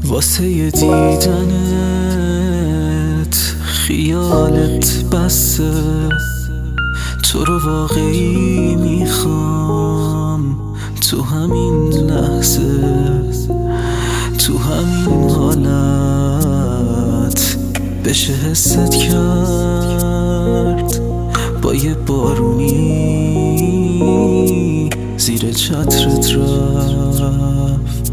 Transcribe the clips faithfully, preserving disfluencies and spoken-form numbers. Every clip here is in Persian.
واسه دیدنت خیالت بسه، تو رو واقعی میخوام تو همین لحظه، تو همین حالت بشه حست کرد با یه بارونی زیر چترت رفت.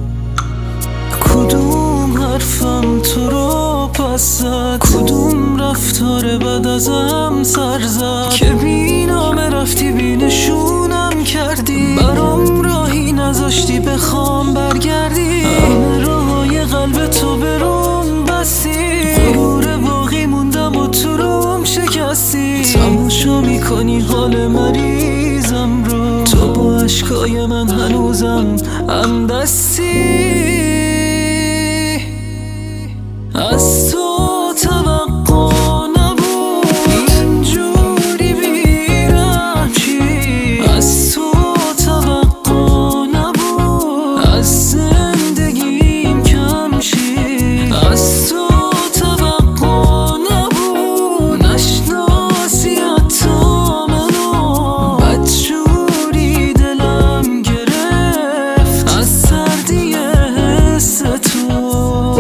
کدوم حرفم تو رو پس زد، کدوم رفتار بد ازم سر زد که بی نامه رفتی بی نشونم کردی، برام راهی نذاشتی بخوام برگردی، همه راههای قلب تو برام بستی، غرور باقی موندم و تو روم شکستی، تماشا میکنی حال مریضم رو، تو با عشقای من هنوزم هم دستی. از تو توقع نبود اینجوری بیرم چی، از تو توقع نبود از زندگیم کم شی، از تو توقع نبود نشناسی حتی منو، بدجوری دلم گرفت از سردی حس تو.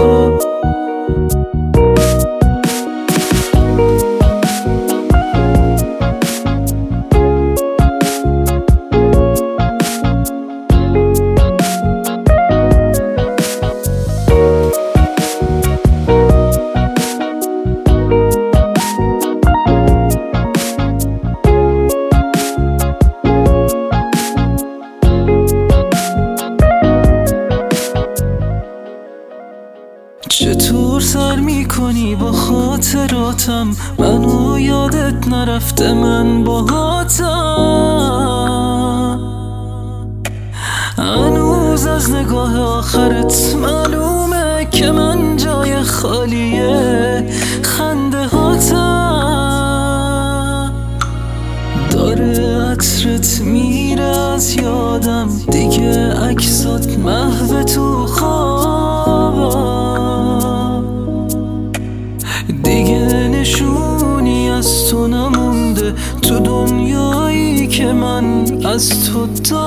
چطور سر میکنی با خاطراتم، منو یادت نرفته من باهاتم، هنوز از نگاه آخرت معلومه که من جای خالیه خنده هاتم، داره عطرت میره از یادم دیگه، عکسات محو تو خوابم، دیگه نشونی از تو نمونده تو دنیایی که من از تو دارم.